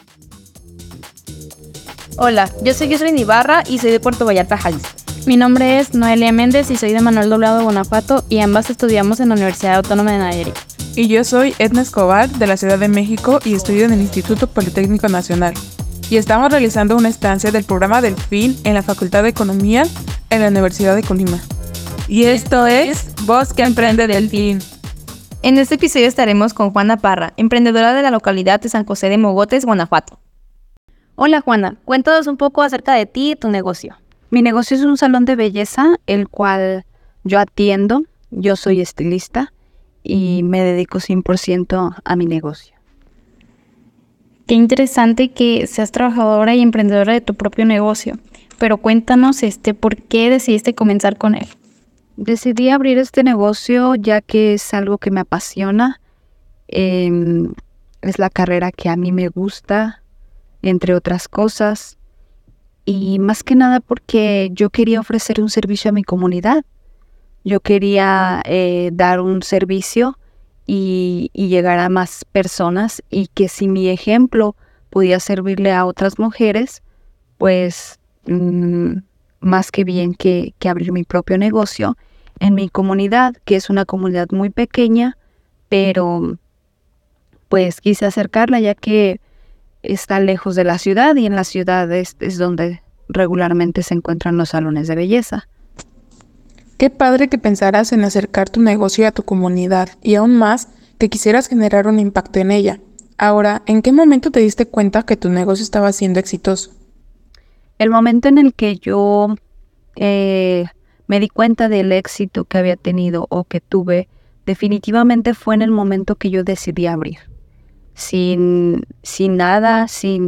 Hola, yo soy Jocelyn Ibarra y soy de Puerto Vallarta, Jalisco. Mi nombre es Noelia Méndez y soy de Manuel Doblado, Guanajuato, y ambas estudiamos en la Universidad Autónoma de Nayarit. Y yo soy Edna Escobar, de la Ciudad de México, y estudio en el Instituto Politécnico Nacional. Y estamos realizando una estancia del programa Delfín en la Facultad de Economía en la Universidad de Colima. Y esto es Voz que Emprende Delfín. En este episodio estaremos con Juana Parra, emprendedora de la localidad de San José de Mogotes, Guanajuato. Hola Juana, cuéntanos un poco acerca de ti y tu negocio. Mi negocio es un salón de belleza, el cual yo atiendo. Yo soy estilista y me dedico 100% a mi negocio. Qué interesante que seas trabajadora y emprendedora de tu propio negocio, pero cuéntanos ¿por qué decidiste comenzar con él? Decidí abrir este negocio ya que es algo que me apasiona, es la carrera que a mí me gusta, entre otras cosas, y más que nada porque yo quería ofrecer un servicio a mi comunidad. Yo quería dar un servicio y llegar a más personas, y que si mi ejemplo podía servirle a otras mujeres, pues más que bien que abrir mi propio negocio en mi comunidad, que es una comunidad muy pequeña, pero pues quise acercarla ya que está lejos de la ciudad, y en la ciudad es donde regularmente se encuentran los salones de belleza. Qué padre que pensaras en acercar tu negocio a tu comunidad, y aún más que quisieras generar un impacto en ella. Ahora, ¿en qué momento te diste cuenta que tu negocio estaba siendo exitoso? El momento en el que yo me di cuenta del éxito que había tenido o que tuve, definitivamente fue en el momento que yo decidí abrir. Sin nada,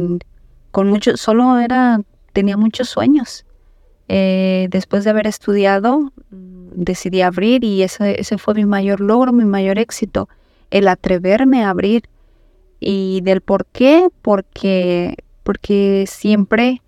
tenía muchos sueños. Después de haber estudiado, decidí abrir, y ese fue mi mayor logro, mi mayor éxito, el atreverme a abrir. ¿Y del por qué? Porque siempre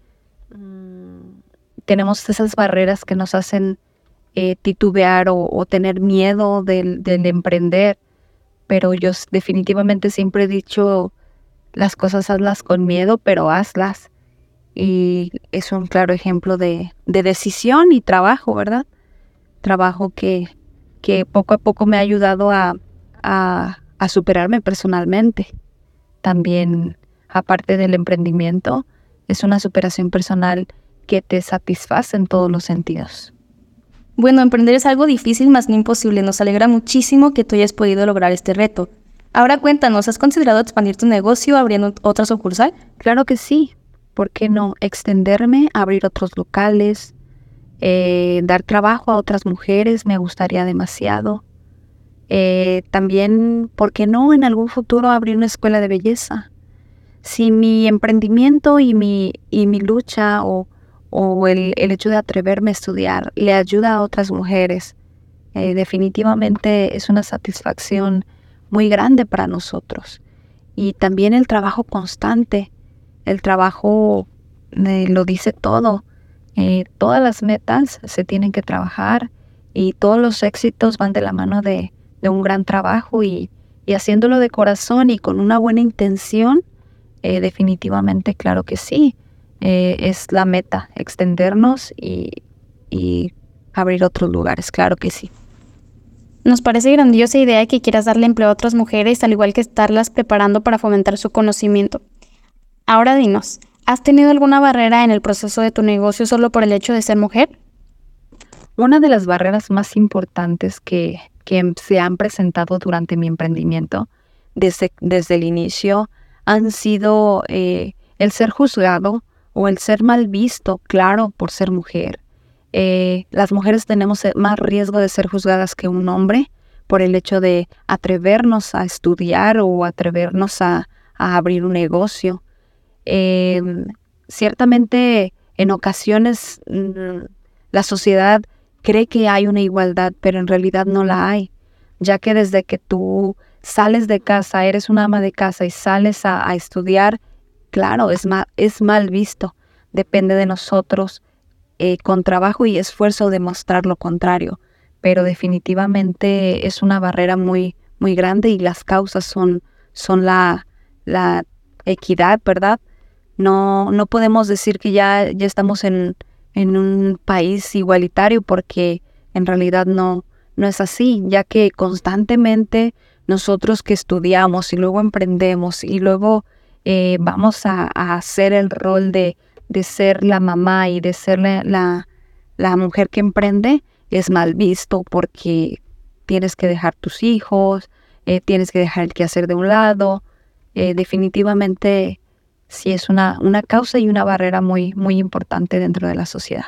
tenemos esas barreras que nos hacen titubear o tener miedo del emprender. Pero yo definitivamente siempre he dicho, las cosas hazlas con miedo, pero hazlas. Y es un claro ejemplo de decisión y trabajo, ¿verdad? Trabajo que poco a poco me ha ayudado a superarme personalmente. También, aparte del emprendimiento, es una superación personal que te satisface en todos los sentidos. Bueno, emprender es algo difícil, mas no imposible. Nos alegra muchísimo que tú hayas podido lograr este reto. Ahora cuéntanos, ¿has considerado expandir tu negocio abriendo otra sucursal? Claro que sí. ¿Por qué no? Extenderme, abrir otros locales, dar trabajo a otras mujeres, me gustaría demasiado. También, ¿por qué no en algún futuro abrir una escuela de belleza? Si mi emprendimiento y mi lucha o el hecho de atreverme a estudiar le ayuda a otras mujeres, definitivamente es una satisfacción muy grande para nosotros. Y también el trabajo constante, el trabajo lo dice todo. Todas las metas se tienen que trabajar, y todos los éxitos van de la mano de un gran trabajo, y haciéndolo de corazón y con una buena intención, definitivamente claro que sí. Es la meta, extendernos y abrir otros lugares, claro que sí. Nos parece grandiosa idea que quieras darle empleo a otras mujeres, al igual que estarlas preparando para fomentar su conocimiento. Ahora dinos, ¿has tenido alguna barrera en el proceso de tu negocio solo por el hecho de ser mujer? Una de las barreras más importantes que se han presentado durante mi emprendimiento desde el inicio han sido el ser juzgado o el ser mal visto, claro, por ser mujer. Las mujeres tenemos más riesgo de ser juzgadas que un hombre por el hecho de atrevernos a estudiar o atrevernos a abrir un negocio. Ciertamente, en ocasiones, la sociedad cree que hay una igualdad, pero en realidad no la hay, ya que desde que tú sales de casa, eres una ama de casa y sales a estudiar, claro, es mal visto. Depende de nosotros, con trabajo y esfuerzo, demostrar lo contrario. Pero definitivamente es una barrera muy, muy grande, y las causas son la equidad, ¿verdad? No podemos decir que ya estamos en un país igualitario, porque en realidad no es así, ya que constantemente nosotros que estudiamos y luego emprendemos y luego vamos a hacer el rol de ser la mamá y de ser la mujer que emprende, es mal visto porque tienes que dejar tus hijos, tienes que dejar el quehacer de un lado. Definitivamente sí es una causa y una barrera muy, muy importante dentro de la sociedad.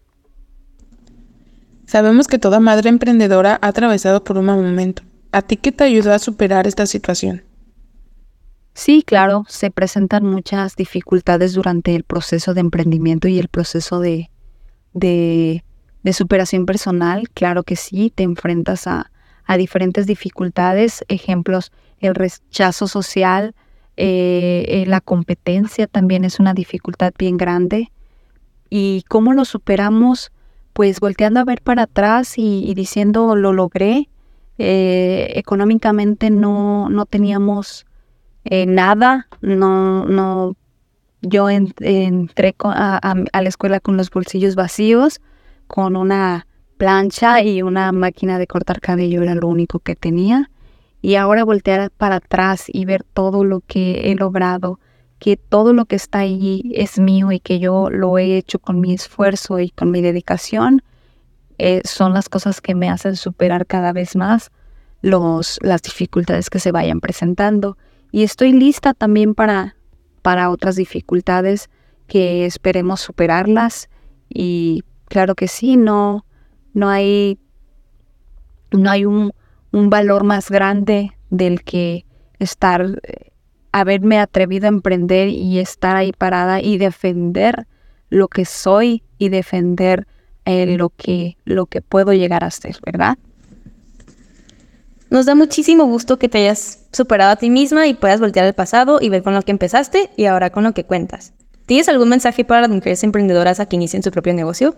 Sabemos que toda madre emprendedora ha atravesado por un mal momento. ¿A ti qué te ayudó a superar esta situación? Sí, claro, se presentan muchas dificultades durante el proceso de emprendimiento y el proceso de superación personal. Claro que sí, te enfrentas a diferentes dificultades. Ejemplos, el rechazo social, la competencia también es una dificultad bien grande. ¿Y cómo lo superamos? Pues volteando a ver para atrás y diciendo, lo logré. Económicamente no teníamos nada, yo entré a la escuela con los bolsillos vacíos, con una plancha y una máquina de cortar cabello, era lo único que tenía. Y ahora voltear para atrás y ver todo lo que he logrado, que todo lo que está allí es mío y que yo lo he hecho con mi esfuerzo y con mi dedicación, son las cosas que me hacen superar cada vez más las dificultades que se vayan presentando. Y estoy lista también para otras dificultades que esperemos superarlas. Y claro que sí, no hay un valor más grande del que haberme atrevido a emprender y estar ahí parada y defender lo que soy y defender lo que puedo llegar a ser, ¿verdad? Nos da muchísimo gusto que te hayas superado a ti misma y puedas voltear al pasado y ver con lo que empezaste y ahora con lo que cuentas. ¿Tienes algún mensaje para las mujeres emprendedoras a que inicien su propio negocio?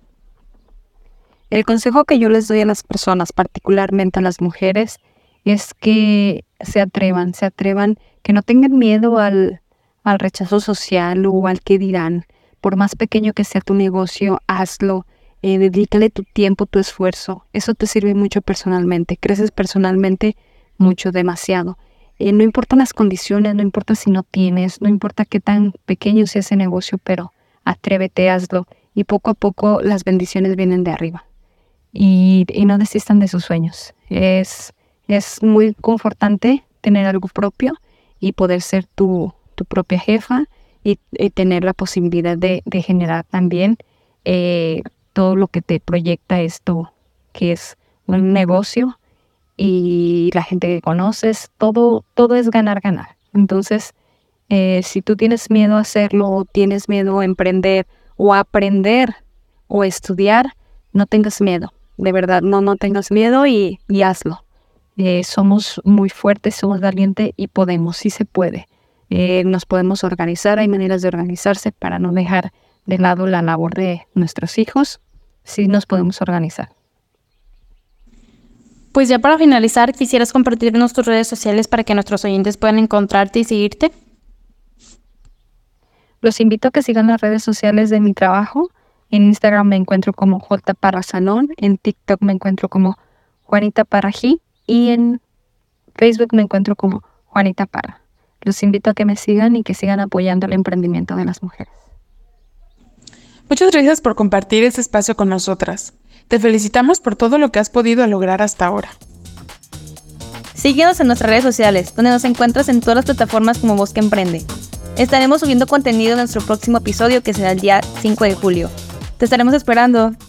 El consejo que yo les doy a las personas, particularmente a las mujeres, es que se atrevan, que no tengan miedo al rechazo social o al que dirán. Por más pequeño que sea tu negocio, hazlo. Dedícale tu tiempo, tu esfuerzo. Eso te sirve mucho personalmente. Creces personalmente mucho, demasiado. No importan las condiciones, no importa si no tienes, no importa qué tan pequeño sea ese negocio, pero atrévete, hazlo. Y poco a poco las bendiciones vienen de arriba. Y no desistan de sus sueños. Es muy confortante tener algo propio y poder ser tu propia jefa y tener la posibilidad de generar también todo lo que te proyecta esto, que es un negocio, y la gente que conoces, todo es ganar. Entonces, si tú tienes miedo a hacerlo, o tienes miedo a emprender, o a aprender, o a estudiar, no tengas miedo. De verdad, no tengas miedo y hazlo. Somos muy fuertes, somos valientes y podemos, sí se puede. Nos podemos organizar, hay maneras de organizarse para no dejar de lado la labor de nuestros hijos. Sí nos podemos organizar. Pues ya para finalizar, ¿quisieras compartirnos tus redes sociales para que nuestros oyentes puedan encontrarte y seguirte? Los invito a que sigan las redes sociales de mi trabajo. En Instagram me encuentro como J Parra Salón, en TikTok me encuentro como Juanita Parrají y en Facebook me encuentro como Juanita Parra. Los invito a que me sigan y que sigan apoyando el emprendimiento de las mujeres. Muchas gracias por compartir este espacio con nosotras. Te felicitamos por todo lo que has podido lograr hasta ahora. Síguenos en nuestras redes sociales, donde nos encuentras en todas las plataformas como Voz que Emprende. Estaremos subiendo contenido en nuestro próximo episodio, que será el día 5 de julio. Te estaremos esperando.